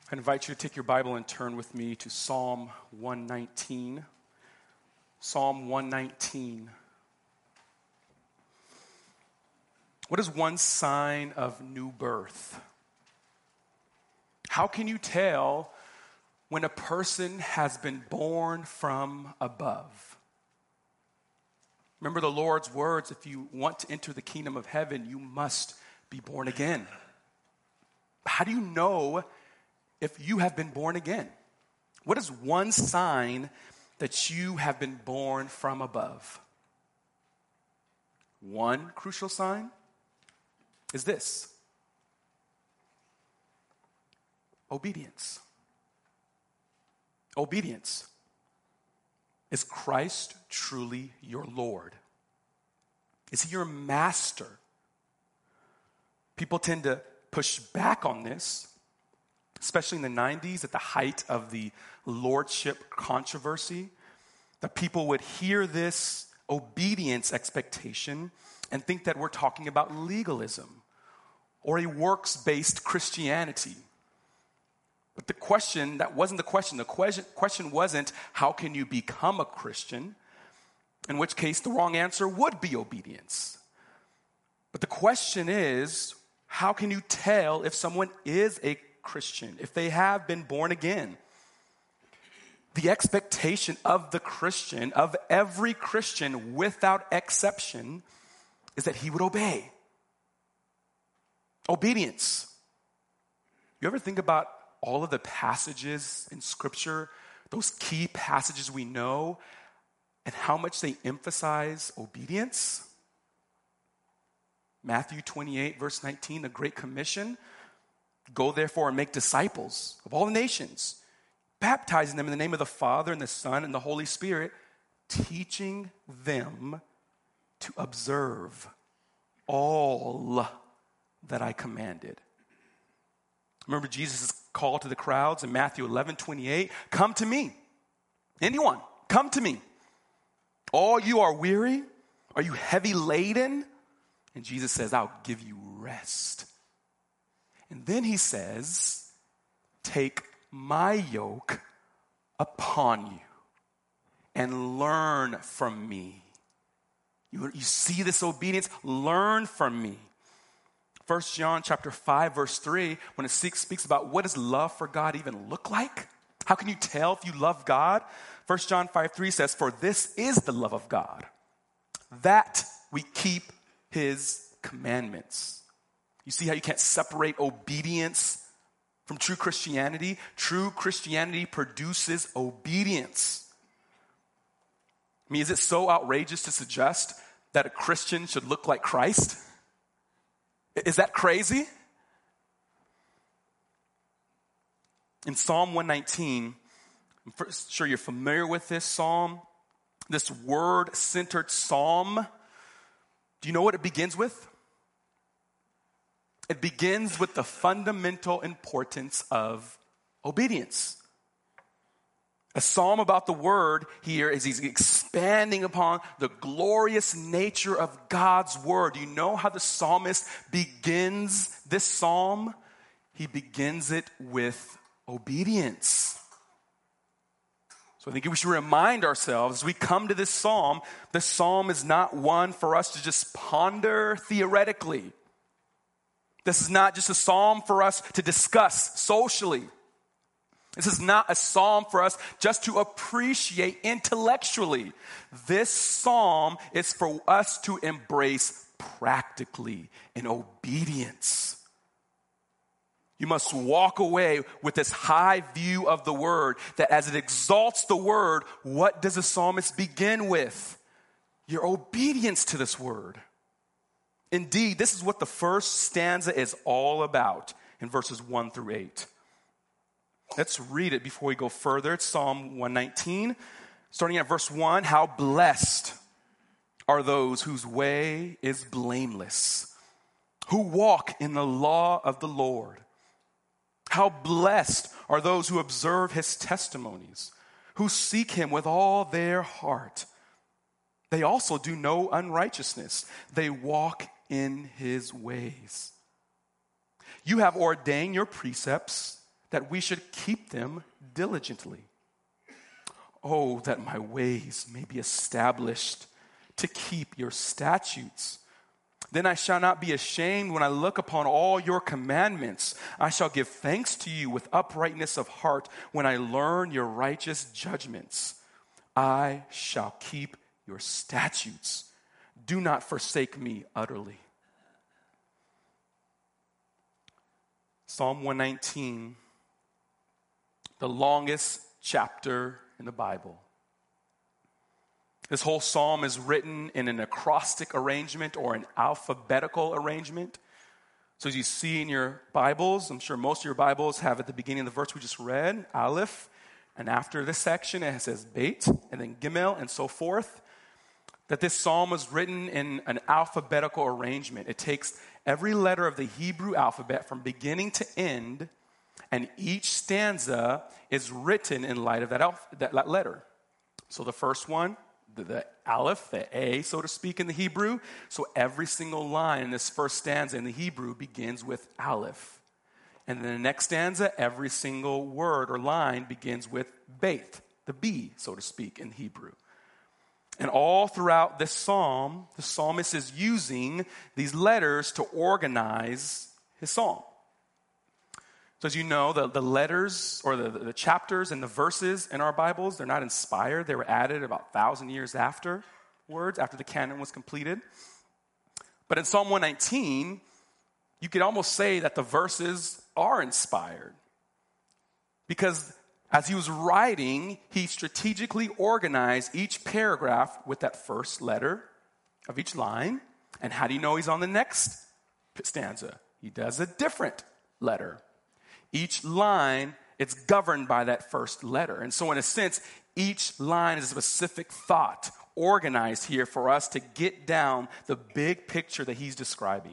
I invite you to take your Bible and turn with me to Psalm 119. Psalm 119. What is one sign of new birth? How can you tell when a person has been born from above? Remember the Lord's words, if you want to enter the kingdom of heaven, you must be born again. How do you know if you have been born again? What is one sign that you have been born from above? One crucial sign is this: obedience. Obedience. Is Christ truly your Lord? Is he your master? People tend to push back on this, especially in the 90s at the height of the lordship controversy. That people would hear this obedience expectation and think that we're talking about legalism or a works-based Christianity. But the question, that wasn't the question. The question wasn't, how can you become a Christian? In which case, the wrong answer would be obedience. But the question is, how can you tell if someone is a Christian, if they have been born again? The expectation of the Christian, of every Christian without exception, is that he would obey. Obedience. You ever think about all of the passages in Scripture, those key passages we know, and how much they emphasize obedience? Matthew 28, verse 19, the Great Commission. Go therefore and make disciples of all the nations, baptizing them in the name of the Father and the Son and the Holy Spirit, teaching them to observe all that I commanded. Remember Jesus' call to the crowds in Matthew 11:28, come to me. Anyone, come to me. All you are weary, are you heavy laden? And Jesus says, I'll give you rest. And then he says, take my yoke upon you and learn from me. You see this obedience? Learn from me. 1 John chapter 5, verse 3, when it speaks about what does love for God even look like? How can you tell if you love God? 1 John 5:3 says, for this is the love of God, that we keep his commandments. You see how you can't separate obedience from true Christianity? True Christianity produces obedience. I mean, is it so outrageous to suggest that a Christian should look like Christ? Is that crazy? In Psalm 119, I'm sure you're familiar with this psalm, this word-centered psalm. Do you know what it begins with? It begins with the fundamental importance of obedience. A psalm about the word here is he's expanding upon the glorious nature of God's word. You know how the psalmist begins this psalm? He begins it with obedience. So I think we should remind ourselves as we come to this psalm is not one for us to just ponder theoretically. This is not just a psalm for us to discuss socially. This is not a psalm for us just to appreciate intellectually. This psalm is for us to embrace practically in obedience. You must walk away with this high view of the word, that as it exalts the word, what does the psalmist begin with? Your obedience to this word. Indeed, this is what the first stanza is all about in verses 1 through 8. Let's read it before we go further. It's Psalm 119, starting at verse 1. How blessed are those whose way is blameless, who walk in the law of the Lord. How blessed are those who observe his testimonies, who seek him with all their heart. They also do no unrighteousness. They walk in his ways. You have ordained your precepts that we should keep them diligently. Oh, that my ways may be established to keep your statutes. Then I shall not be ashamed when I look upon all your commandments. I shall give thanks to you with uprightness of heart when I learn your righteous judgments. I shall keep your statutes. Do not forsake me utterly. Psalm 119, the longest chapter in the Bible. This whole psalm is written in an acrostic arrangement or an alphabetical arrangement. So as you see in your Bibles, I'm sure most of your Bibles have at the beginning of the verse we just read, Aleph, and after this section it says Beit, and then Gimel, and so forth. That this psalm was written in an alphabetical arrangement. It takes every letter of the Hebrew alphabet from beginning to end, and each stanza is written in light of that letter. So the first one, the Aleph, the A, so to speak, in the Hebrew. So every single line in this first stanza in the Hebrew begins with Aleph. And then the next stanza, every single word or line begins with Beit, the B, so to speak, in Hebrew. And all throughout this psalm, the psalmist is using these letters to organize his psalm. So as you know, the letters or the chapters and the verses in our Bibles, they're not inspired. They were added about 1,000 years afterwards, after the canon was completed. But in Psalm 119, you could almost say that the verses are inspired. Because as he was writing, he strategically organized each paragraph with that first letter of each line. And how do you know he's on the next stanza? He does a different letter. Each line, it's governed by that first letter. And so in a sense, each line is a specific thought organized here for us to get down the big picture that he's describing.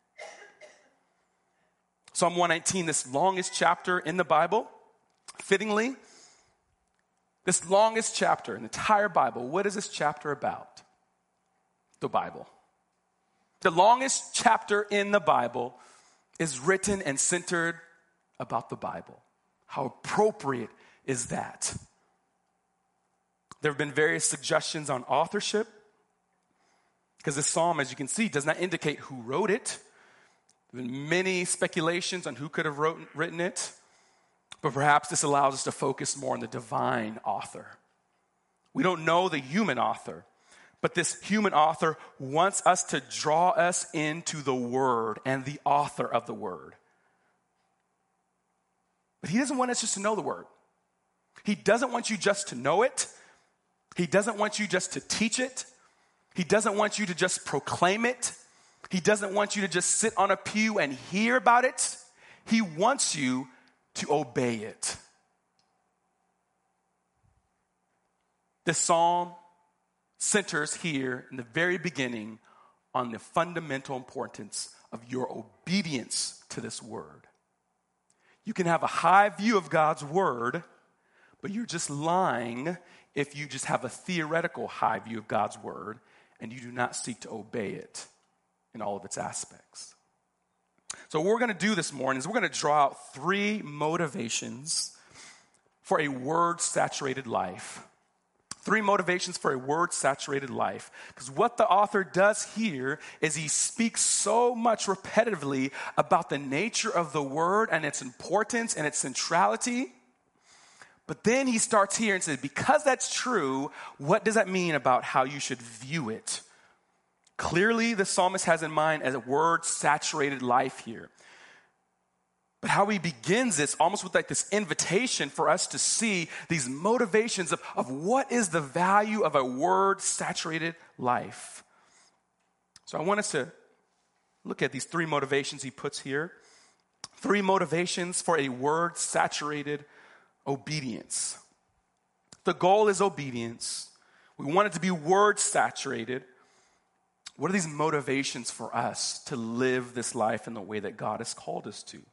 Psalm 119, this longest chapter in the Bible, fittingly, this longest chapter in the entire Bible, what is this chapter about? The Bible. The longest chapter in the Bible is written and centered about the Bible. How appropriate is that? There have been various suggestions on authorship, because this psalm, as you can see, does not indicate who wrote it. There have been many speculations on who could have written it, but perhaps this allows us to focus more on the divine author. We don't know the human author, but this human author wants us to draw us into the Word and the author of the Word. But he doesn't want us just to know the Word. He doesn't want you just to know it. He doesn't want you just to teach it. He doesn't want you to just proclaim it. He doesn't want you to just sit on a pew and hear about it. He wants you to obey it. This psalm centers here in the very beginning on the fundamental importance of your obedience to this word. You can have a high view of God's word, but you're just lying if you just have a theoretical high view of God's word and you do not seek to obey it in all of its aspects. So what we're going to do this morning is we're going to draw out 3 motivations for a word-saturated life. 3 motivations for a word-saturated life. Because what the author does here is he speaks so much repetitively about the nature of the word and its importance and its centrality. But then he starts here and says, because that's true, what does that mean about how you should view it? Clearly, the psalmist has in mind as a word-saturated life here. But how he begins this almost with like this invitation for us to see these motivations of what is the value of a word-saturated life. So I want us to look at these 3 motivations he puts here. 3 motivations for a word-saturated obedience. The goal is obedience. We want it to be word-saturated. What are these motivations for us to live this life in the way that God has called us to?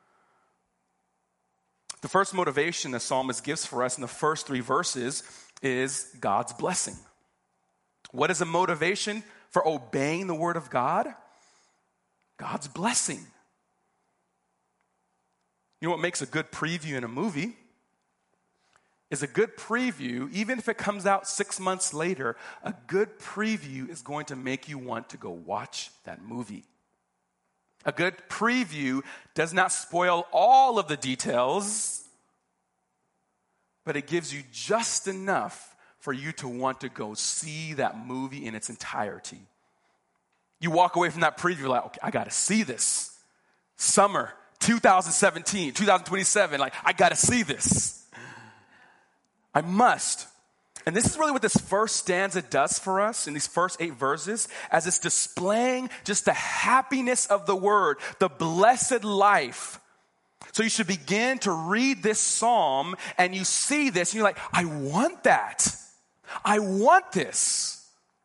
The first motivation the psalmist gives for us in the first 3 verses is God's blessing. What is a motivation for obeying the word of God? God's blessing. You know what makes a good preview in a movie? Is a good preview, even if it comes out 6 months later, a good preview is going to make you want to go watch that movie. A good preview does not spoil all of the details, but it gives you just enough for you to want to go see that movie in its entirety. You walk away from that preview like, okay, I got to see this. Summer 2017, 2027, like, I got to see this. I must. And this is really what this first stanza does for us in these first 8 verses, as it's displaying just the happiness of the word, the blessed life. So you should begin to read this psalm and you see this and you're like, I want that. I want this.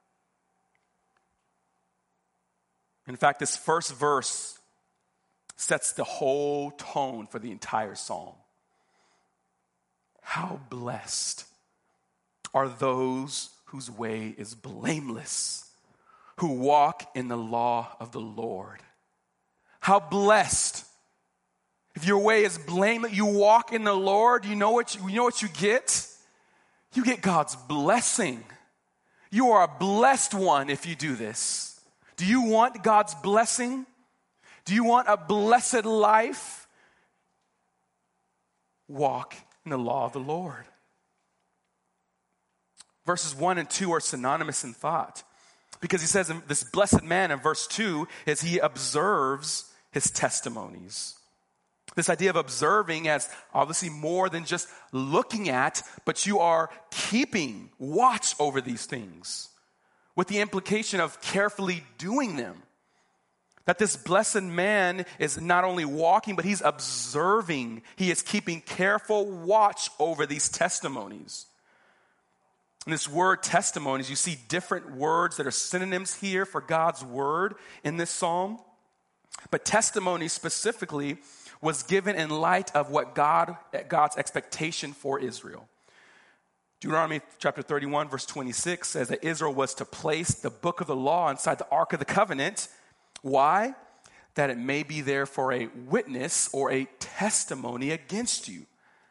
In fact, this first verse sets the whole tone for the entire psalm. How blessed are those whose way is blameless, who walk in the law of the Lord. How blessed. If your way is blameless, you walk in the Lord, you know what you get? You get God's blessing. You are a blessed one if you do this. Do you want God's blessing? Do you want a blessed life? Walk in the law of the Lord. Verses 1 and 2 are synonymous in thought, because he says this blessed man in verse 2 is he observes his testimonies. This idea of observing as obviously more than just looking at, but you are keeping watch over these things, with the implication of carefully doing them. That this blessed man is not only walking, but he's observing. He is keeping careful watch over these testimonies. In this word testimonies, you see different words that are synonyms here for God's word in this psalm. But testimony specifically was given in light of what God's expectation for Israel. Deuteronomy chapter 31, verse 26 says that Israel was to place the book of the law inside the Ark of the Covenant. Why? That it may be there for a witness or a testimony against you.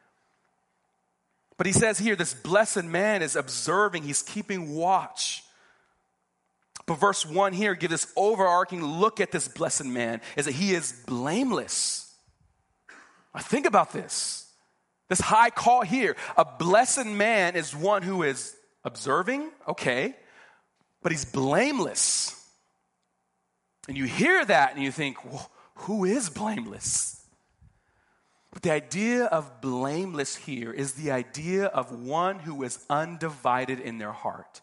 But he says here, this blessed man is observing, he's keeping watch. But verse 1 here gives this overarching look at this blessed man, is that he is blameless. Now think about this. This high call here. A blessed man is one who is observing, okay, but he's blameless. And you hear that and you think, well, who is blameless? But the idea of blameless here is the idea of one who is undivided in their heart.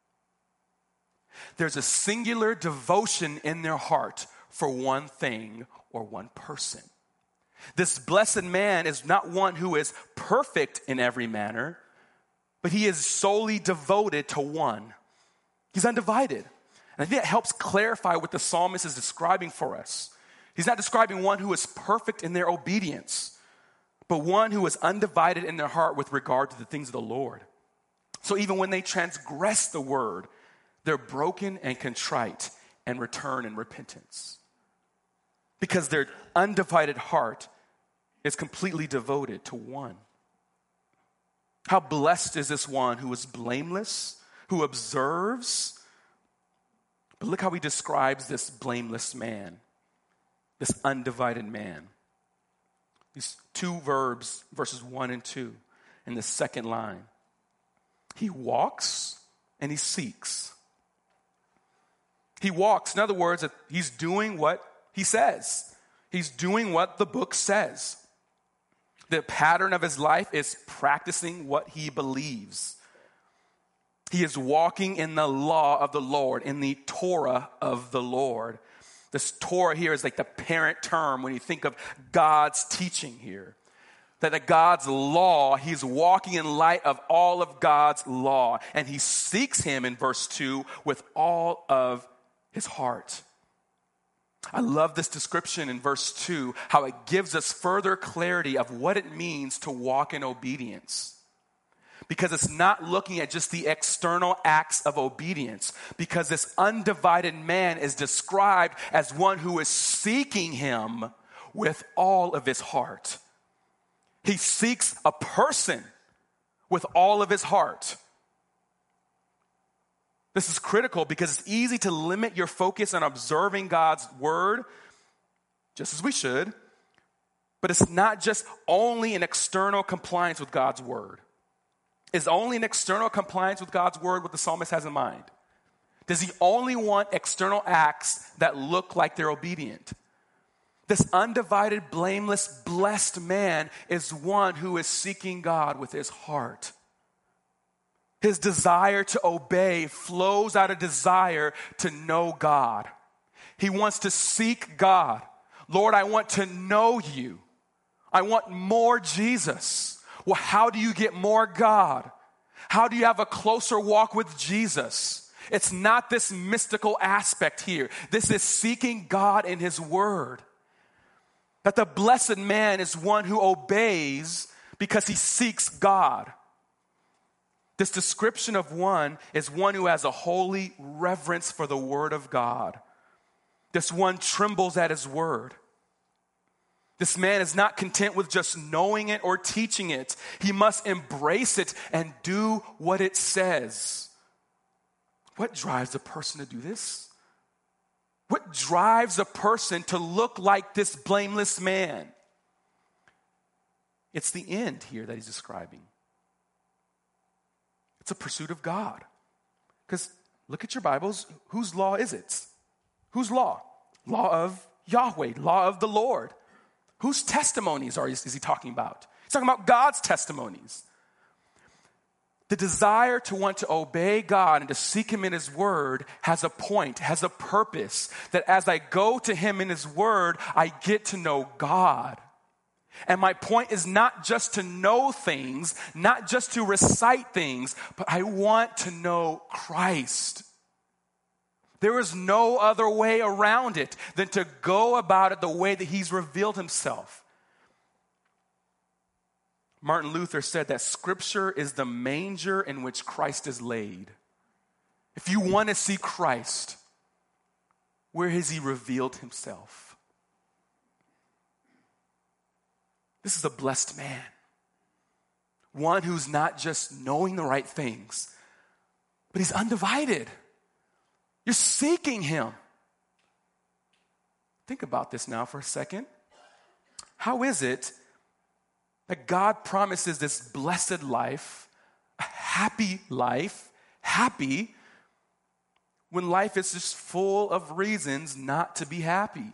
There's a singular devotion in their heart for one thing or one person. This blessed man is not one who is perfect in every manner, but he is solely devoted to one. He's undivided. And I think that helps clarify what the psalmist is describing for us. He's not describing one who is perfect in their obedience, but one who is undivided in their heart with regard to the things of the Lord. So even when they transgress the word, they're broken and contrite and return in repentance. Because their undivided heart is completely devoted to one. How blessed is this one who is blameless, who observes. But look how he describes this blameless man, this undivided man. These 2 verbs, verses 1 and 2, in the second line. He walks and he seeks. He walks, in other words, he's doing what he says. He's doing what the book says. The pattern of his life is practicing what he believes. He is walking in the law of the Lord, in the Torah of the Lord. This Torah here is like the parent term when you think of God's teaching here. That God's law, he's walking in light of all of God's law. And he seeks him in verse 2 with all of his heart. I love this description in verse 2, how it gives us further clarity of what it means to walk in obedience. Because it's not looking at just the external acts of obedience. Because this undivided man is described as one who is seeking him with all of his heart. He seeks a person with all of his heart. This is critical because it's easy to limit your focus on observing God's word, just as we should, but it's not just only an external compliance with God's word. Is only an external compliance with God's word what the psalmist has in mind? Does he only want external acts that look like they're obedient? This undivided, blameless, blessed man is one who is seeking God with his heart. His desire to obey flows out of desire to know God. He wants to seek God. Lord, I want to know you. I want more Jesus. Well, how do you get more God? How do you have a closer walk with Jesus? It's not this mystical aspect here. This is seeking God in his word. That the blessed man is one who obeys because he seeks God. This description of one is one who has a holy reverence for the word of God. This one trembles at his word. This man is not content with just knowing it or teaching it. He must embrace it and do what it says. What drives a person to do this? What drives a person to look like this blameless man? It's the end here that he's describing. It's a pursuit of God. Because look at your Bibles. Whose law is it? Whose law? Law of Yahweh, law of the Lord. Whose testimonies is he talking about? He's talking about God's testimonies. The desire to want to obey God and to seek him in his word has a point, has a purpose. That as I go to him in his word, I get to know God. And my point is not just to know things, not just to recite things, but I want to know Christ. There is no other way around it than to go about it the way that he's revealed himself. Martin Luther said that Scripture is the manger in which Christ is laid. If you want to see Christ, where has he revealed himself? This is a blessed man. One who's not just knowing the right things, but he's undivided. You're seeking him. Think about this now for a second. How is it that God promises this blessed life, a happy life, happy, when life is just full of reasons not to be happy?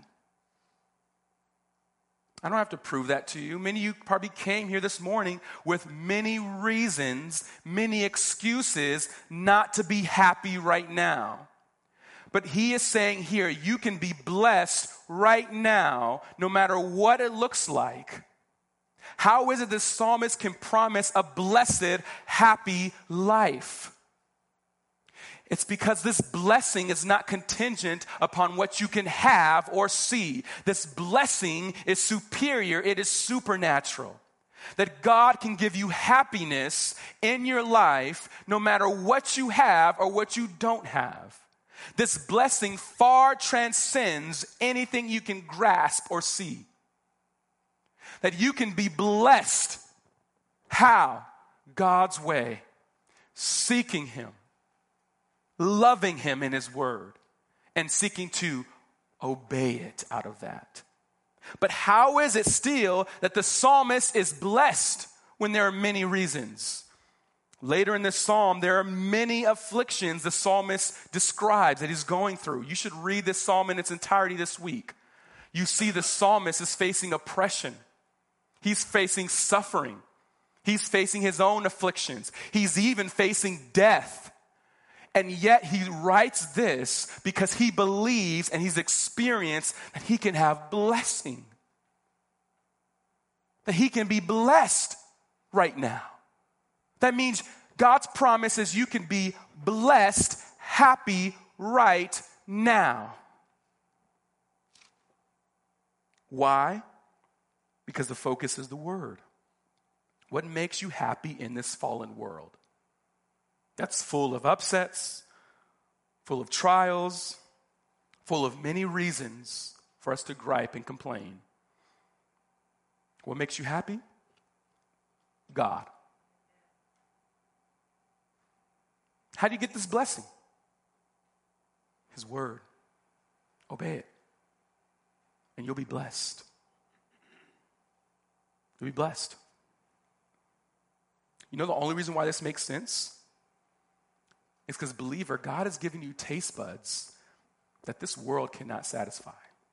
I don't have to prove that to you. Many of you probably came here this morning with many reasons, many excuses not to be happy right now. But he is saying here, you can be blessed right now, no matter what it looks like. How is it the psalmist can promise a blessed, happy life? It's because this blessing is not contingent upon what you can have or see. This blessing is superior. It is supernatural. That God can give you happiness in your life no matter what you have or what you don't have. This blessing far transcends anything you can grasp or see. That you can be blessed. How? God's way. Seeking him. Loving him in his word. And seeking to obey it out of that. But how is it still that the psalmist is blessed when there are many reasons? Later in this psalm, there are many afflictions the psalmist describes that he's going through. You should read this psalm in its entirety this week. You see the psalmist is facing oppression. He's facing suffering. He's facing his own afflictions. He's even facing death. And yet he writes this because he believes and he's experienced that he can have blessing. That he can be blessed right now. That means God's promise is you can be blessed, happy right now. Why? Because the focus is the word. What makes you happy in this fallen world? That's full of upsets, full of trials, full of many reasons for us to gripe and complain. What makes you happy? God. How do you get this blessing? His word. Obey it. And you'll be blessed. You'll be blessed. You know the only reason why this makes sense? It's because, believer, God has given you taste buds that this world cannot satisfy.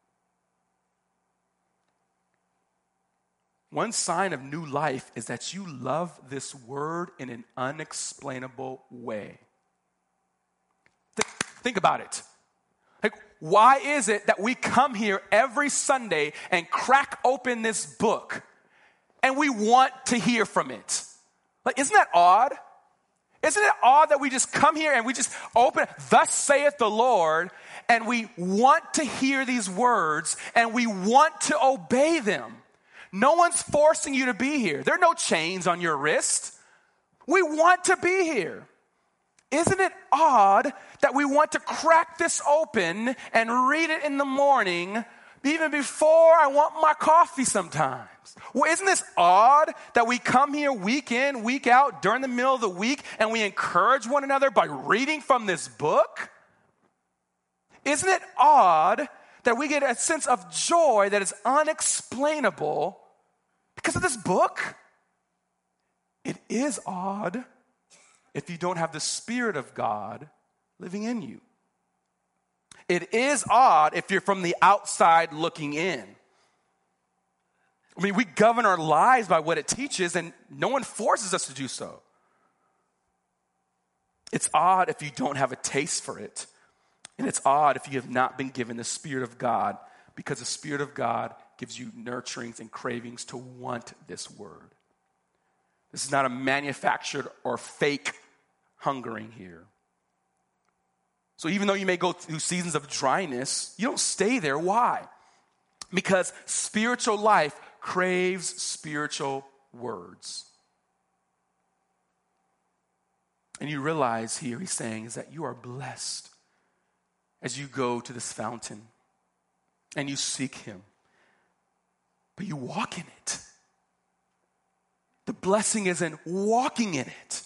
One sign of new life is that you love this word in an unexplainable way. Think about it. Like, why is it that we come here every Sunday and crack open this book and we want to hear from it? Like, isn't that odd? Isn't it odd that we just come here and we just open, thus saith the Lord, and we want to hear these words and we want to obey them? No one's forcing you to be here. There are no chains on your wrist. We want to be here. Isn't it odd that we want to crack this open and read it in the morning, even before I want my coffee sometimes? Well, isn't this odd that we come here week in, week out, during the middle of the week, and we encourage one another by reading from this book? Isn't it odd that we get a sense of joy that is unexplainable because of this book? It is odd if you don't have the Spirit of God living in you. It is odd if you're from the outside looking in. I mean, we govern our lives by what it teaches, and no one forces us to do so. It's odd if you don't have a taste for it. And it's odd if you have not been given the Spirit of God, because the Spirit of God gives you nurturings and cravings to want this word. This is not a manufactured or fake hungering here. So even though you may go through seasons of dryness, you don't stay there. Why? Because spiritual life craves spiritual words. And you realize here he's saying is that you are blessed as you go to this fountain and you seek him, but you walk in it. The blessing is in walking in it.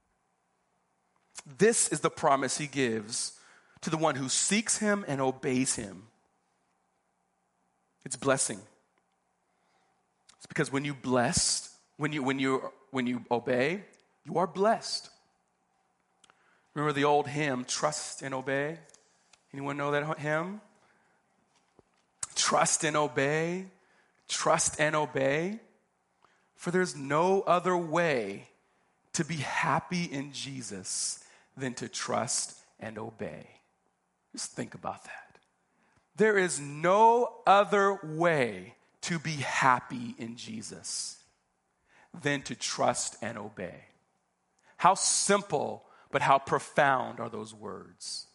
This is the promise he gives to the one who seeks him and obeys him. It's blessing. It's because when you obey, you are blessed. Remember the old hymn, Trust and Obey? Anyone know that hymn? Trust and obey, trust and obey. For there's no other way to be happy in Jesus than to trust and obey. Just think about that. There is no other way to be happy in Jesus than to trust and obey. How simple, but how profound are those words.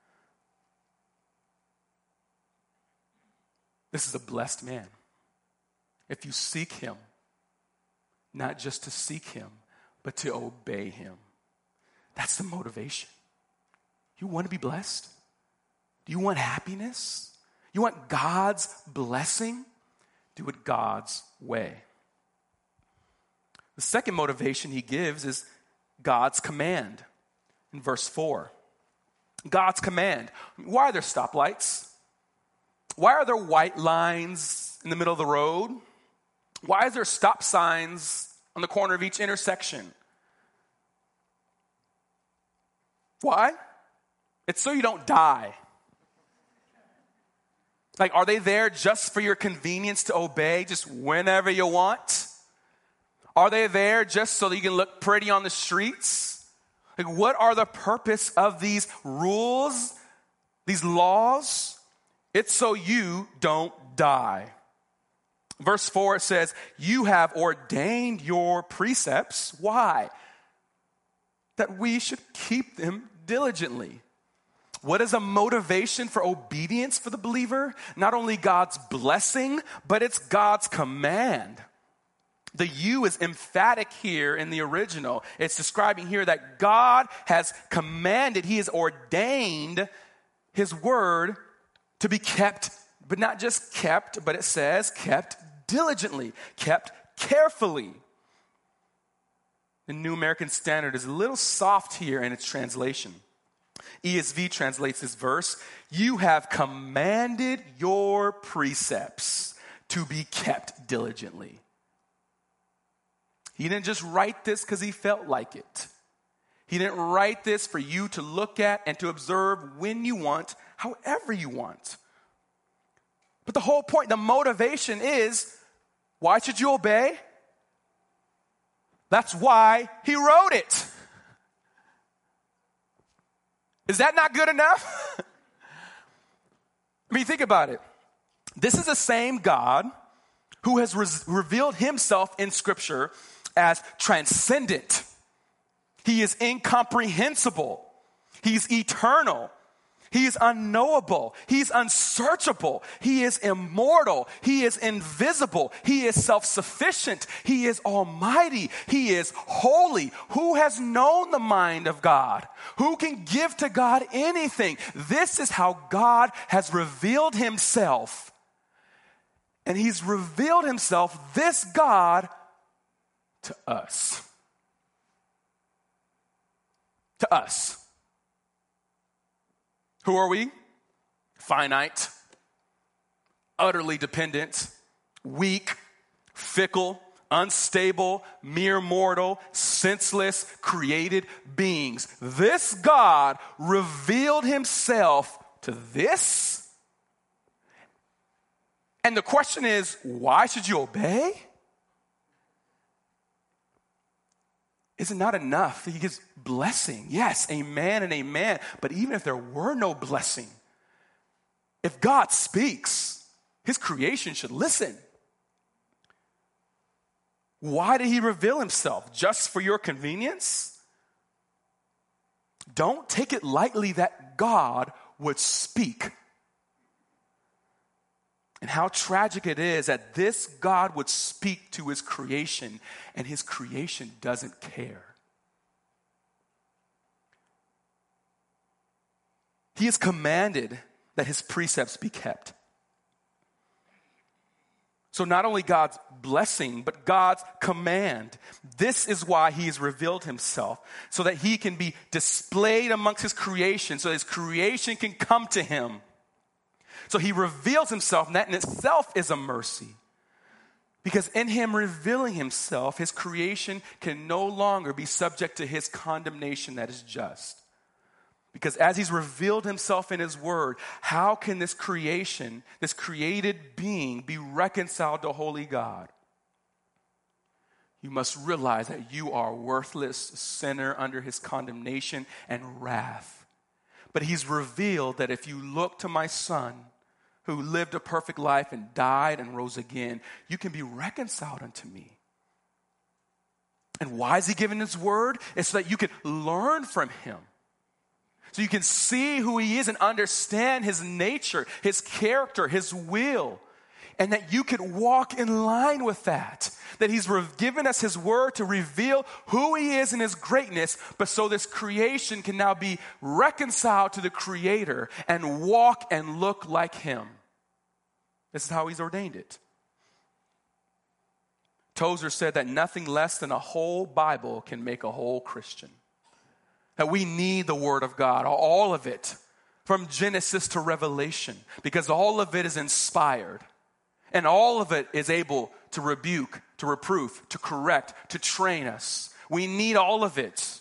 This is a blessed man. If you seek him, not just to seek him, but to obey him. That's the motivation. You want to be blessed? Do you want happiness? You want God's blessing? Do it God's way. The second motivation he gives is God's command. In verse 4, God's command. Why are there stoplights? Why are there white lines in the middle of the road? Why is there stop signs on the corner of each intersection? Why? It's so you don't die. Like, are they there just for your convenience to obey just whenever you want? Are they there just so that you can look pretty on the streets? Like, what are the purpose of these rules, these laws? It's so you don't die. Verse 4, it says, you have ordained your precepts. Why? That we should keep them diligently. What is a motivation for obedience for the believer? Not only God's blessing, but it's God's command. The you is emphatic here in the original. It's describing here that God has commanded, he has ordained his word to be kept, but not just kept, but it says kept diligently, kept carefully. The New American Standard is a little soft here in its translation. ESV translates this verse, you have commanded your precepts to be kept diligently. He didn't just write this because he felt like it. He didn't write this for you to look at and to observe when you want, however you want. But the whole point, the motivation is, why should you obey? That's why he wrote it. Is that not good enough? I mean, think about it. This is the same God who has revealed himself in Scripture as transcendent. He is incomprehensible. He's eternal. He is unknowable. He's unsearchable. He is immortal. He is invisible. He is self-sufficient. He is almighty. He is holy. Who has known the mind of God? Who can give to God anything? This is how God has revealed himself. And he's revealed himself, this God, to us. To us. Who are we? Finite, utterly dependent, weak, fickle, unstable, mere mortal, senseless, created beings. This God revealed himself to this. And the question is, why should you obey? Is it not enough that he gives blessing? Yes, amen and amen. But even if there were no blessing, if God speaks, his creation should listen. Why did he reveal himself? Just for your convenience? Don't take it lightly that God would speak. And how tragic it is that this God would speak to his creation and his creation doesn't care. He has commanded that his precepts be kept. So not only God's blessing, but God's command. This is why he has revealed himself, so that he can be displayed amongst his creation, so his creation can come to him. So he reveals himself, and that in itself is a mercy. Because in him revealing himself, his creation can no longer be subject to his condemnation that is just. Because as he's revealed himself in his word, how can this creation, this created being, be reconciled to holy God? You must realize that you are a worthless sinner under his condemnation and wrath. But he's revealed that if you look to my son, who lived a perfect life and died and rose again, you can be reconciled unto me. And why is he giving his word? It's so that you can learn from him. So you can see who he is and understand his nature, his character, his will. And that you could walk in line with that. That he's given us his word to reveal who he is in his greatness, but so this creation can now be reconciled to the Creator and walk and look like him. This is how he's ordained it. Tozer said that nothing less than a whole Bible can make a whole Christian. That we need the Word of God, all of it, from Genesis to Revelation, because all of it is inspired. And all of it is able to rebuke, to reproof, to correct, to train us. We need all of it.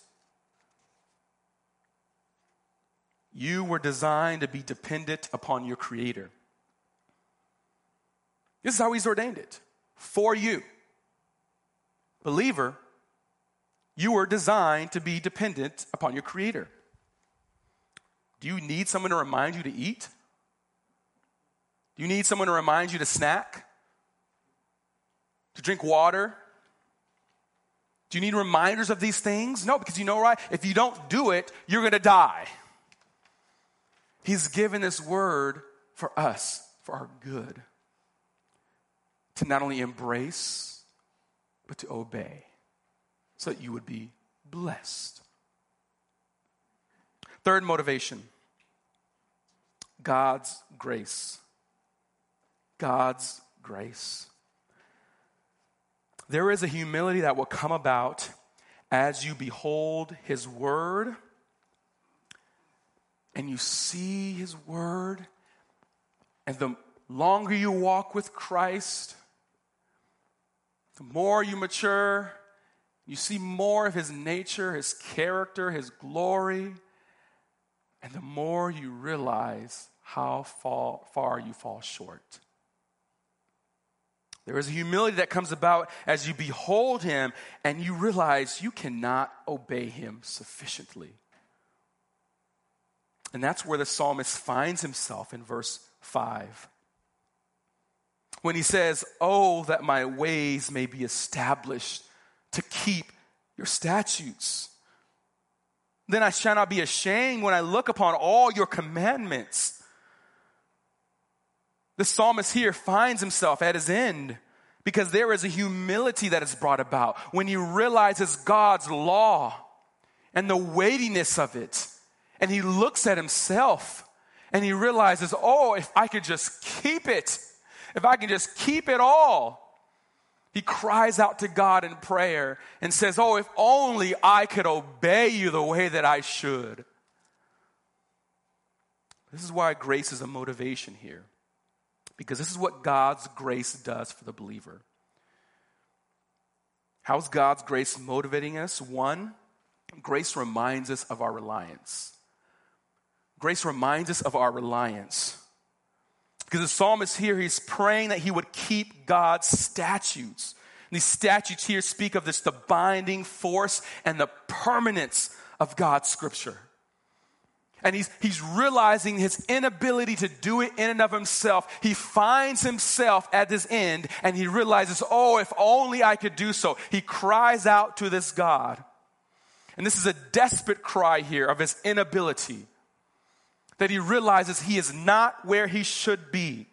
You were designed to be dependent upon your Creator. This is how he's ordained it. For you. Believer, you were designed to be dependent upon your Creator. Do you need someone to remind you to eat? Do you need someone to remind you to snack? To drink water? Do you need reminders of these things? No, because you know why? If you don't do it, you're going to die. He's given this word for us, for our good. To not only embrace, but to obey. So that you would be blessed. Third motivation. God's grace. God's grace. There is a humility that will come about as you behold his word and you see his word, and the longer you walk with Christ, the more you mature, you see more of his nature, his character, his glory, and the more you realize how far you fall short. There is a humility that comes about as you behold him and you realize you cannot obey him sufficiently. And that's where the psalmist finds himself in verse 5. When he says, "Oh, that my ways may be established to keep your statutes. Then I shall not be ashamed when I look upon all your commandments." The psalmist here finds himself at his end because there is a humility that is brought about when he realizes God's law and the weightiness of it. And he looks at himself and he realizes, oh, if I could just keep it, if I can just keep it all. He cries out to God in prayer and says, oh, if only I could obey you the way that I should. This is why grace is a motivation here. Because this is what God's grace does for the believer. How's God's grace motivating us? One, grace reminds us of our reliance. Grace reminds us of our reliance. Because the psalmist here, he's praying that he would keep God's statutes. And these statutes here speak of the binding force and the permanence of God's scripture. And he's realizing his inability to do it in and of himself. He finds himself at this end and he realizes, oh, if only I could do so. He cries out to this God. And this is a desperate cry here of his inability. That he realizes he is not where he should be.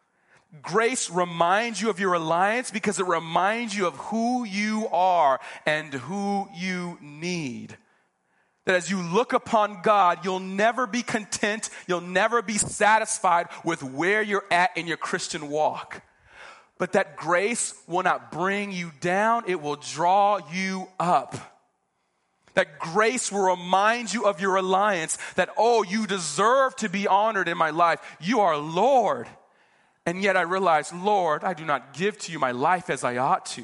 Grace reminds you of your reliance because it reminds you of who you are and who you need. That as you look upon God, you'll never be content, you'll never be satisfied with where you're at in your Christian walk. But that grace will not bring you down, it will draw you up. That grace will remind you of your reliance, that, oh, you deserve to be honored in my life. You are Lord. And yet I realize, Lord, I do not give to you my life as I ought to.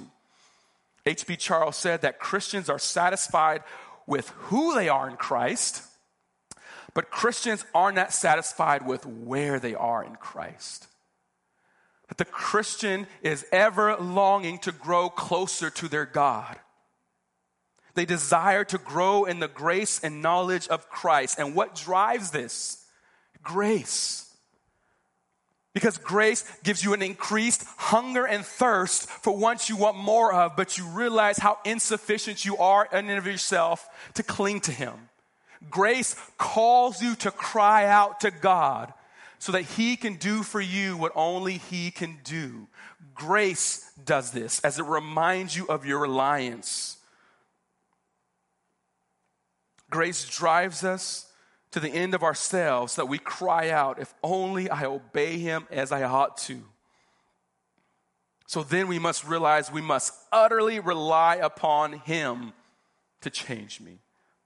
H.B. Charles said that Christians are satisfied with who they are in Christ, but Christians are not satisfied with where they are in Christ. But the Christian is ever longing to grow closer to their God. They desire to grow in the grace and knowledge of Christ. And what drives this? Grace. Because grace gives you an increased hunger and thirst for what you want more of, but you realize how insufficient you are in and of yourself to cling to him. Grace calls you to cry out to God so that he can do for you what only he can do. Grace does this as it reminds you of your reliance. Grace drives us to the end of ourselves that we cry out, if only I obey him as I ought to. So then we must realize we must utterly rely upon him to change me.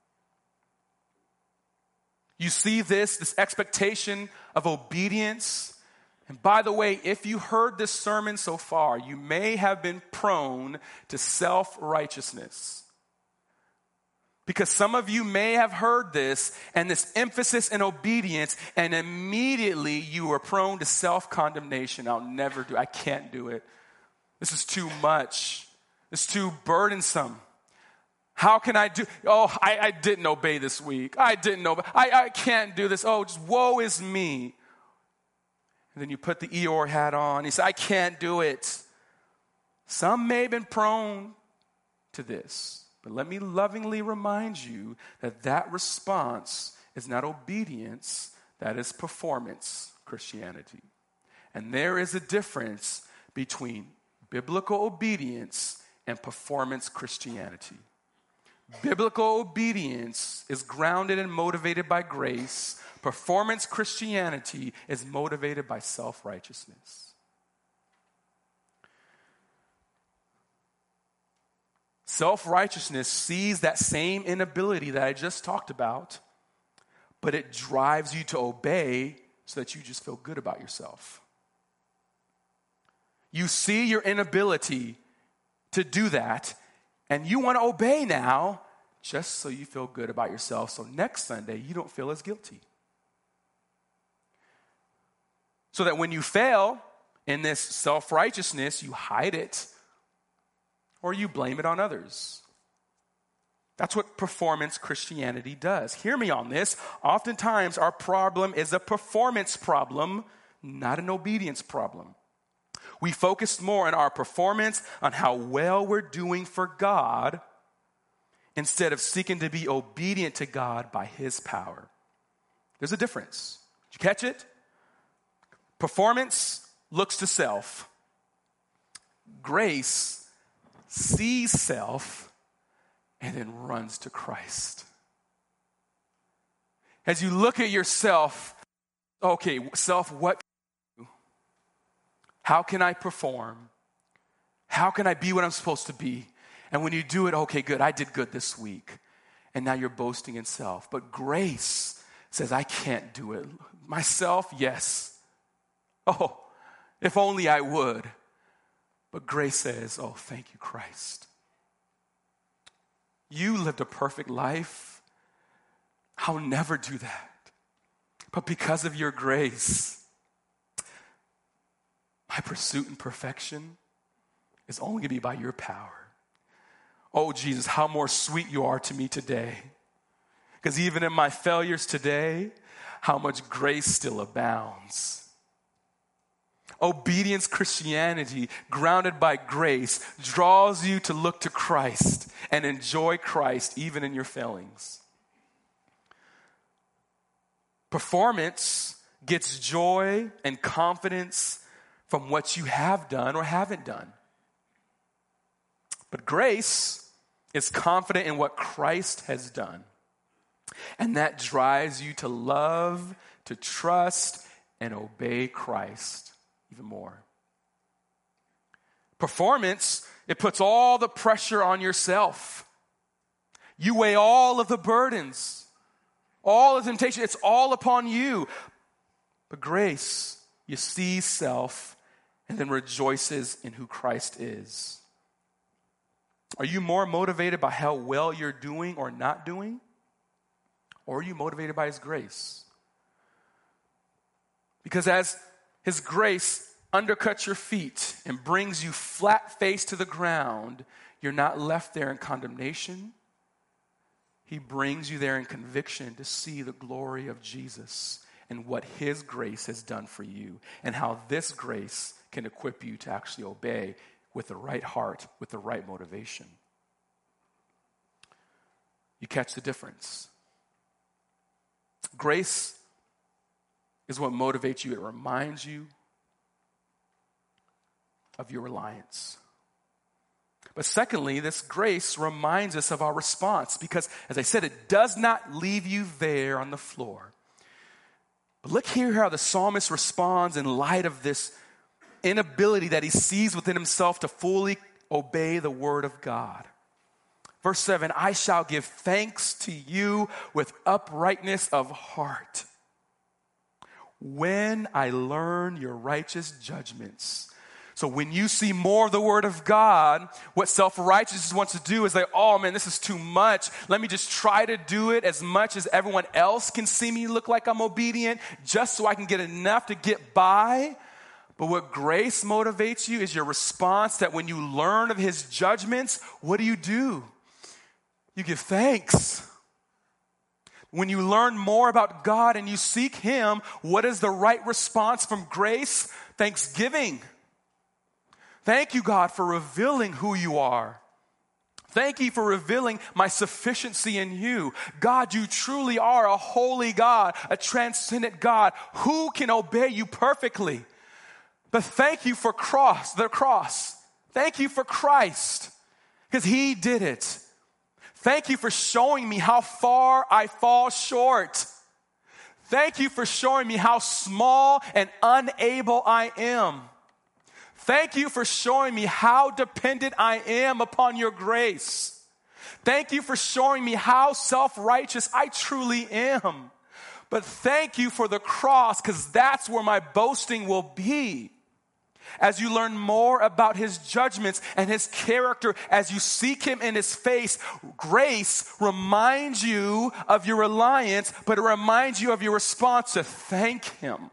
You see this expectation of obedience. And by the way, if you heard this sermon so far, you may have been prone to self-righteousness. Because some of you may have heard this and this emphasis in obedience, and immediately you were prone to self-condemnation. I'll never do it. I can't do it. This is too much. It's too burdensome. How can I do? Oh, I didn't obey this week. I didn't obey. I can't do this. Oh, just woe is me. And then you put the Eeyore hat on. You say, I can't do it. Some may have been prone to this. But let me lovingly remind you that that response is not obedience, that is performance Christianity. And there is a difference between biblical obedience and performance Christianity. Biblical obedience is grounded and motivated by grace. Performance Christianity is motivated by self-righteousness. Self-righteousness sees that same inability that I just talked about, but it drives you to obey so that you just feel good about yourself. You see your inability to do that, and you want to obey now just so you feel good about yourself, so next Sunday you don't feel as guilty. So that when you fail in this self-righteousness, you hide it or you blame it on others. That's what performance Christianity does. Hear me on this. Oftentimes our problem is a performance problem, not an obedience problem. We focus more on our performance, on how well we're doing for God, instead of seeking to be obedient to God by his power. There's a difference. Did you catch it? Performance looks to self. Grace sees self and then runs to Christ. As you look at yourself, okay, self, what can I do? How can I perform? How can I be what I'm supposed to be? And when you do it, okay, good, I did good this week. And now you're boasting in self. But grace says, I can't do it. Myself, yes. Oh, if only I would. But grace says, oh, thank you, Christ. You lived a perfect life. I'll never do that. But because of your grace, my pursuit and perfection is only going to be by your power. Oh, Jesus, how more sweet you are to me today. Because even in my failures today, how much grace still abounds. Obedience Christianity, grounded by grace, draws you to look to Christ and enjoy Christ even in your failings. Performance gets joy and confidence from what you have done or haven't done. But grace is confident in what Christ has done. And that drives you to love, to trust, and obey Christ even more. Performance, it puts all the pressure on yourself. You weigh all of the burdens, all the temptation, it's all upon you. But grace, you see self and then rejoices in who Christ is. Are you more motivated by how well you're doing or not doing? Or are you motivated by his grace? Because as his grace undercuts your feet and brings you flat-faced to the ground, you're not left there in condemnation. He brings you there in conviction to see the glory of Jesus and what his grace has done for you and how this grace can equip you to actually obey with the right heart, with the right motivation. You catch the difference. Grace is what motivates you. It reminds you of your reliance. But secondly, this grace reminds us of our response because, as I said, it does not leave you there on the floor. But look here how the psalmist responds in light of this inability that he sees within himself to fully obey the word of God. Verse 7, I shall give thanks to you with uprightness of heart when I learn your righteous judgments. So when you see more of the word of God, what self-righteousness wants to do is like, oh man, this is too much. Let me just try to do it as much as everyone else can see me look like I'm obedient, just so I can get enough to get by. But what grace motivates you is your response that when you learn of his judgments, what do? You give thanks. When you learn more about God and you seek him, what is the right response from grace? Thanksgiving. Thank you, God, for revealing who you are. Thank you for revealing my sufficiency in you. God, you truly are a holy God, a transcendent God. Who can obey you perfectly? But thank you for the cross. Thank you for Christ, because he did it. Thank you for showing me how far I fall short. Thank you for showing me how small and unable I am. Thank you for showing me how dependent I am upon your grace. Thank you for showing me how self-righteous I truly am. But thank you for the cross, because that's where my boasting will be. As you learn more about his judgments and his character, as you seek him in his face, grace reminds you of your reliance, but it reminds you of your response to thank him.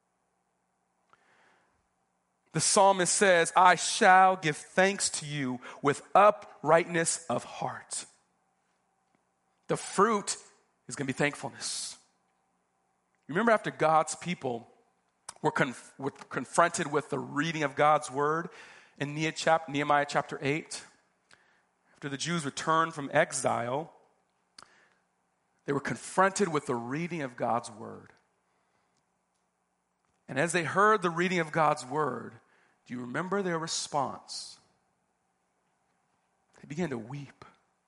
The psalmist says, I shall give thanks to you with uprightness of heart. The fruit is going to be thankfulness. Remember, after God's people were confronted with the reading of God's word in Nehemiah chapter 8, after the Jews returned from exile, they were confronted with the reading of God's word. And as they heard the reading of God's word, do you remember their response? They began to weep.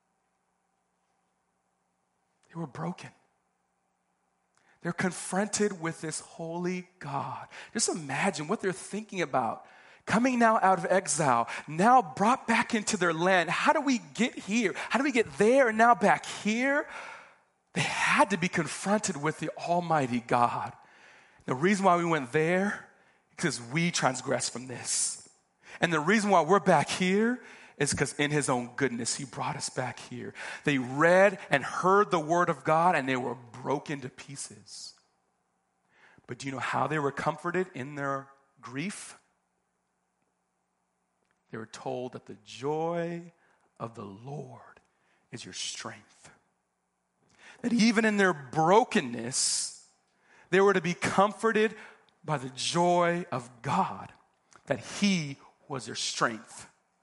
They were broken. They're confronted with this holy God. Just imagine what they're thinking about. Coming now out of exile, now brought back into their land. How do we get here? How do we get there and now back here? They had to be confronted with the Almighty God. The reason why we went there, because we transgressed from this. And the reason why we're back here is because in his own goodness, he brought us back here. They read and heard the word of God, and they were broken to pieces. But do you know how they were comforted in their grief? They were told that the joy of the Lord is your strength. That even in their brokenness, they were to be comforted by the joy of God, that he was their strength.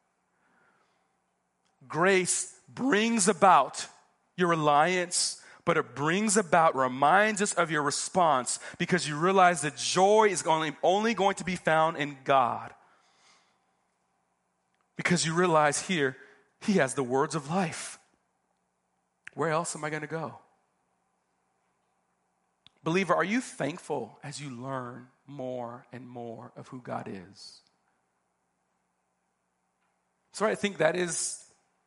Grace brings about your reliance, but it reminds us of your response, because you realize that joy is only going to be found in God. Because you realize here, he has the words of life. Where else am I going to go? Believer, are you thankful as you learn more and more of who God is? So I think that is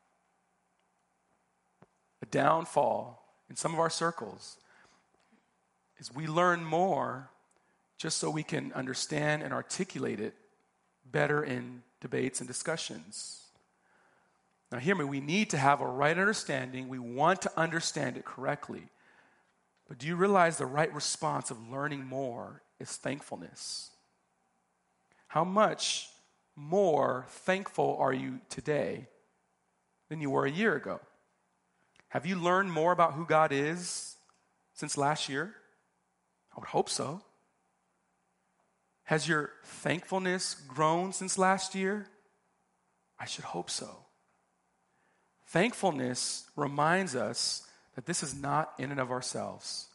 a downfall in some of our circles, is we learn more just so we can understand and articulate it better in debates and discussions. Now hear me, we need to have a right understanding. We want to understand it correctly. But do you realize the right response of learning more is thankfulness? How much more thankful are you today than you were a year ago? Have you learned more about who God is since last year? I would hope so. Has your thankfulness grown since last year? I should hope so. Thankfulness reminds us that this is not in and of ourselves.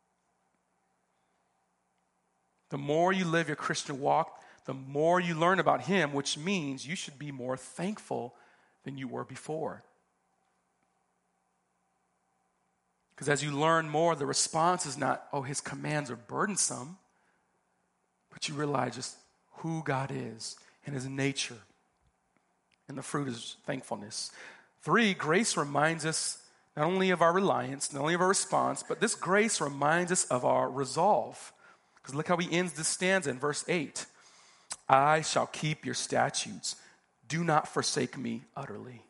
The more you live your Christian walk, the more you learn about him, which means you should be more thankful than you were before. Because as you learn more, the response is not, oh, his commands are burdensome, but you realize just who God is and his nature. And the fruit is thankfulness. 3, grace reminds us not only of our reliance, not only of our response, but this grace reminds us of our resolve. Because look how he ends this stanza in verse 8. I shall keep your statutes. Do not forsake me utterly.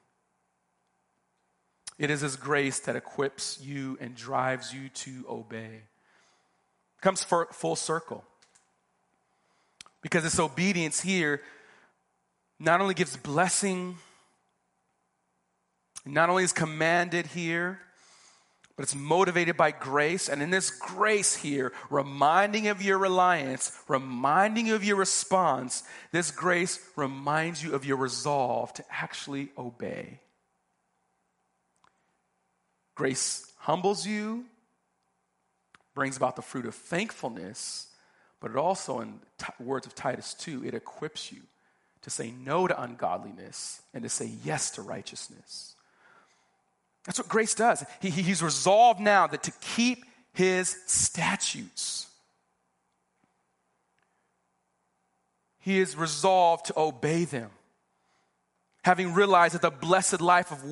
It is his grace that equips you and drives you to obey. It comes full circle. Because this obedience here not only gives blessing, not only is commanded here, but it's motivated by grace. And in this grace here, reminding of your reliance, reminding you of your response, this grace reminds you of your resolve to actually obey. Grace humbles you, brings about the fruit of thankfulness, but it also, in words of Titus 2, it equips you to say no to ungodliness and to say yes to righteousness. That's what grace does. He's resolved now that to keep his statutes. he is resolved to obey them. Having realized that the blessed life of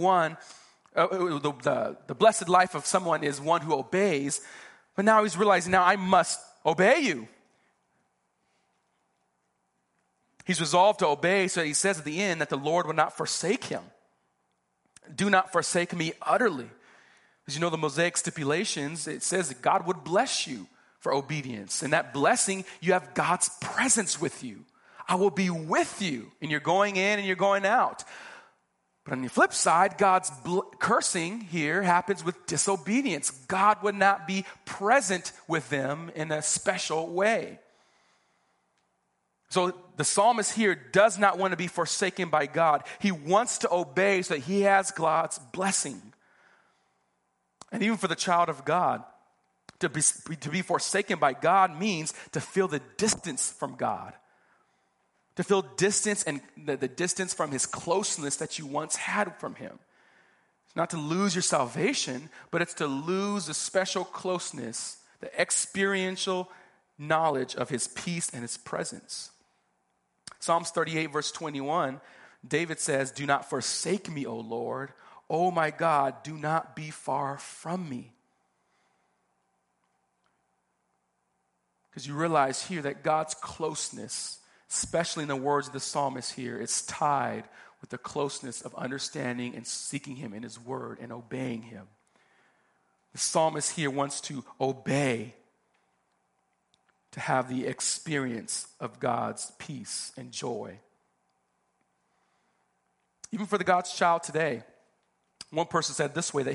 the blessed life of someone is one who obeys, but now he's realizing, now I must obey you. He's resolved to obey, so he says at the end that the Lord will not forsake him. Do not forsake me utterly. As you know, the Mosaic stipulations, it says that God would bless you for obedience. And that blessing, you have God's presence with you. I will be with you, and you're going in and you're going out. But on the flip side, God's cursing here happens with disobedience. God would not be present with them in a special way. So the psalmist here does not want to be forsaken by God. He wants to obey so that he has God's blessing. And even for the child of God, to be forsaken by God means to feel the distance from God. To feel distance and the distance from his closeness that you once had from him. It's not to lose your salvation, but it's to lose the special closeness, the experiential knowledge of his peace and his presence. Psalms 38 verse 21, David says, "Do not forsake me, O Lord. O my God, do not be far from me." Because you realize here that God's closeness, especially in the words of the psalmist here, is tied with the closeness of understanding and seeking him in his word and obeying him. The psalmist here wants to obey, to have the experience of God's peace and joy. Even for the God's child today, one person said this way, that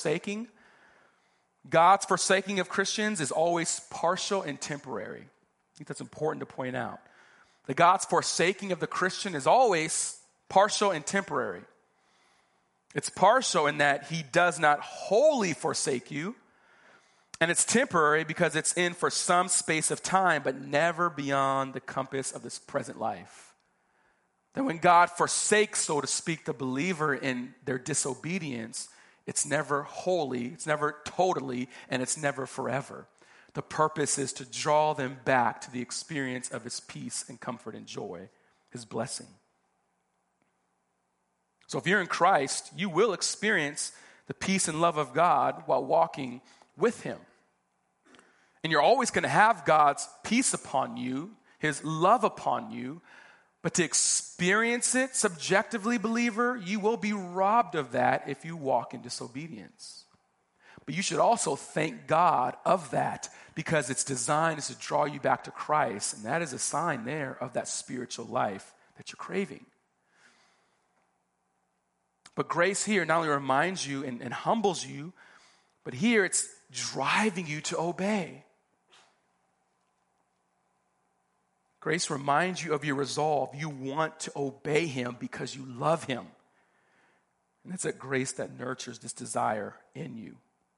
God's forsaking of Christians is always partial and temporary. I think that's important to point out. That God's forsaking of the Christian is always partial and temporary. It's partial in that he does not wholly forsake you, and it's temporary because it's in for some space of time, but never beyond the compass of this present life. That when God forsakes, so to speak, the believer in their disobedience, it's never wholly, it's never totally, and it's never forever. The purpose is to draw them back to the experience of his peace and comfort and joy, his blessing. So if you're in Christ, you will experience the peace and love of God while walking with him. And you're always going to have God's peace upon you, his love upon you, but to experience it subjectively, believer, you will be robbed of that if you walk in disobedience. But you should also thank God of that, because its design is to draw you back to Christ, and that is a sign there of that spiritual life that you're craving. But grace here not only reminds you and humbles you, but here it's driving you to obey. Grace reminds you of your resolve. You want to obey him because you love him. And it's a grace that nurtures this desire in you.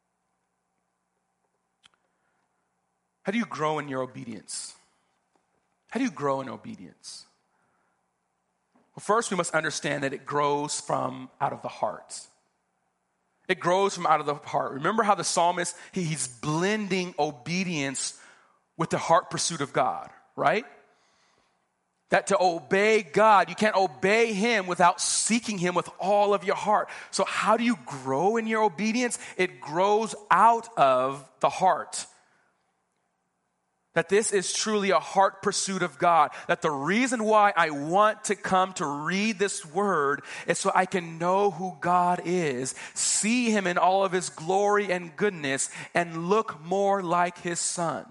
How do you grow in your obedience? How do you grow in obedience? Well, first we must understand that it grows from out of the heart. It grows from out of the heart. Remember how the psalmist, he's blending obedience with the heart pursuit of God, right? That to obey God, you can't obey him without seeking him with all of your heart. So how do you grow in your obedience? It grows out of the heart. That this is truly a heart pursuit of God. That the reason why I want to come to read this word is so I can know who God is, see him in all of his glory and goodness, and look more like his son.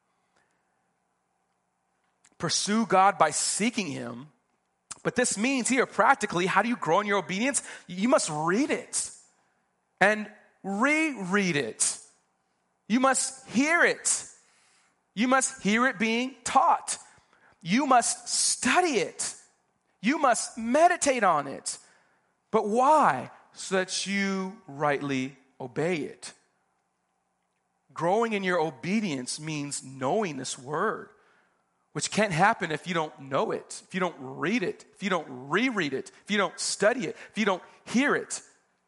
Pursue God by seeking him. But this means here, practically, how do you grow in your obedience? You must read it and reread it. You must hear it. You must hear it being taught. You must study it. You must meditate on it. But why? So that you rightly obey it. Growing in your obedience means knowing this word, which can't happen if you don't know it, if you don't read it, if you don't reread it, if you don't study it, if you don't hear it.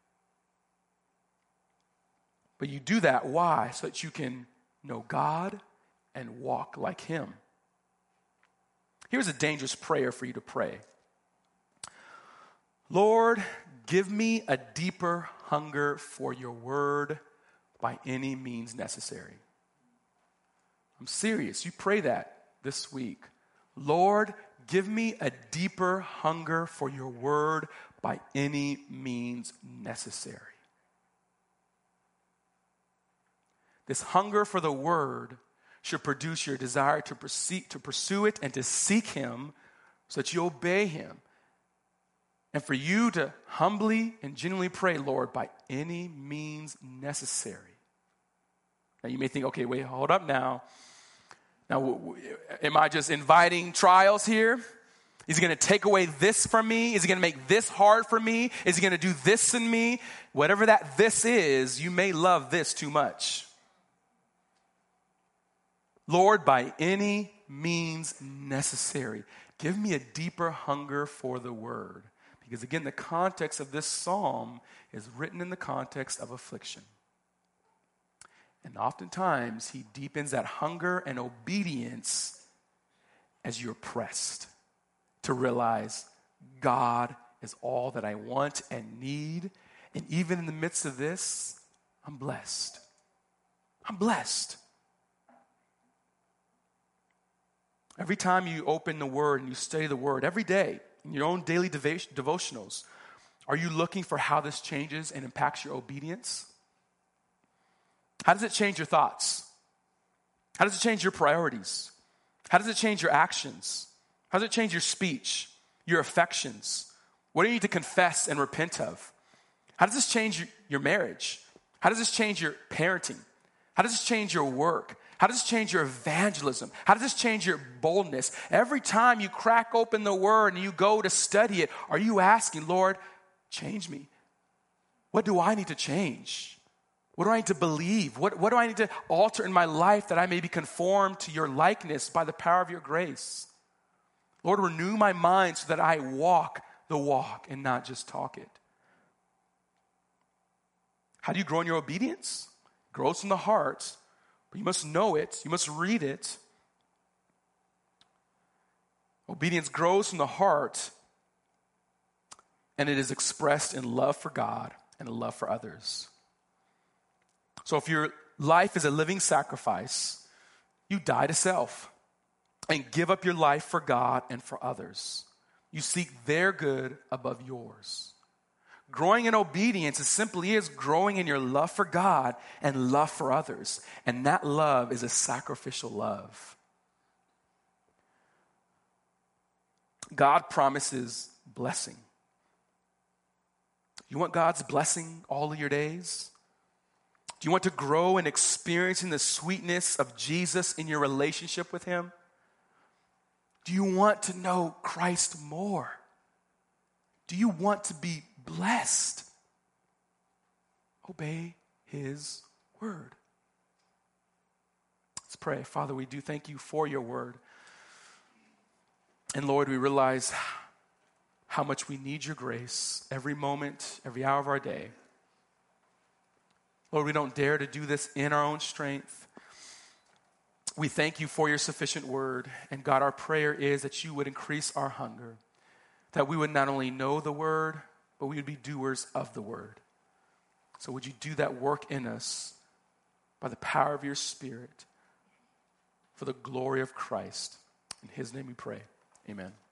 But you do that, why? So that you can know God and walk like him. Here's a dangerous prayer for you to pray. Lord, give me a deeper hunger for your word by any means necessary. I'm serious. You pray that this week. Lord, give me a deeper hunger for your word by any means necessary. This hunger for the word should produce your desire to pursue it and to seek him so that you obey him. And for you to humbly and genuinely pray, Lord, by any means necessary. Now you may think, okay, wait, hold up now. Now, am I just inviting trials here? Is he going to take away this from me? Is he going to make this hard for me? Is he going to do this in me? Whatever that this is, you may love this too much. Lord, by any means necessary, give me a deeper hunger for the word. Because again, the context of this psalm is written in the context of affliction. And oftentimes, he deepens that hunger and obedience as you're pressed to realize God is all that I want and need. And even in the midst of this, I'm blessed. I'm blessed. Every time you open the word and you study the word, every day, in your own daily devotionals, are you looking for how this changes and impacts your obedience? How does it change your thoughts? How does it change your priorities? How does it change your actions? How does it change your speech, your affections? What do you need to confess and repent of? How does this change your marriage? How does this change your parenting? How does this change your work? How does this change your evangelism? How does this change your boldness? Every time you crack open the word and you go to study it, are you asking, Lord, change me? What do I need to change? What do I need to believe? What do I need to alter in my life that I may be conformed to your likeness by the power of your grace? Lord, renew my mind so that I walk the walk and not just talk it. How do you grow in your obedience? It grows from the heart. But you must know it. You must read it. Obedience grows from the heart, and it is expressed in love for God and love for others. So if your life is a living sacrifice, you die to self and give up your life for God and for others. You seek their good above yours. Growing in obedience simply is growing in your love for God and love for others. And that love is a sacrificial love. God promises blessing. You want God's blessing all of your days? Do you want to grow in experiencing the sweetness of Jesus in your relationship with him? Do you want to know Christ more? Do you want to be blessed? Obey his word. Let's pray. Father, we do thank you for your word. And Lord, we realize how much we need your grace every moment, every hour of our day. Lord, we don't dare to do this in our own strength. We thank you for your sufficient word. And God, our prayer is that you would increase our hunger, that we would not only know the word, but we would be doers of the word. So would you do that work in us by the power of your Spirit for the glory of Christ? In his name we pray. Amen.